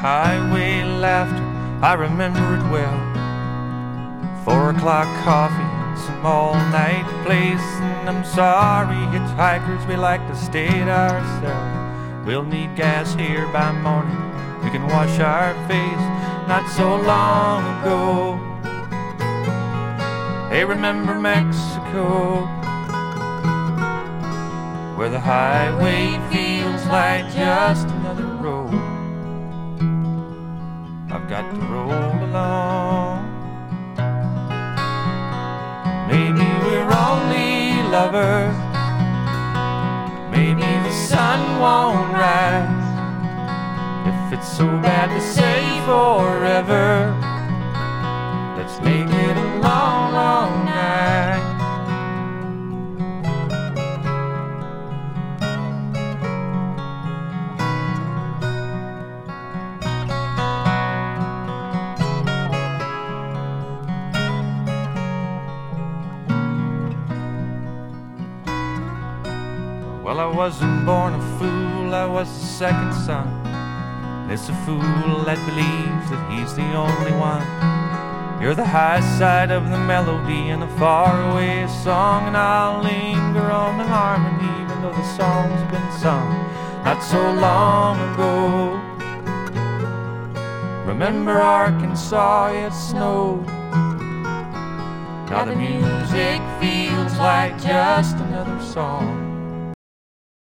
highway laughter, I remember it well. 4 o'clock coffee, some all-night place. And I'm sorry, hitchhikers, we like to stay it ourselves. We'll need gas here by morning, we can wash our face. Not so long ago, hey, remember Mexico, where the highway feels like just another road. I've got to roll along. Maybe we're only lovers, maybe the sun won't rise. If it's so bad to say forever, let's make it a long, long night. Well, I wasn't born a fool, I was the second son. It's a fool that believes that he's the only one. You're the high side of the melody in a faraway song, and I'll linger on the harmony even though the song's been sung not so long ago. Remember Arkansas, it snowed. Now the music feels like just another song.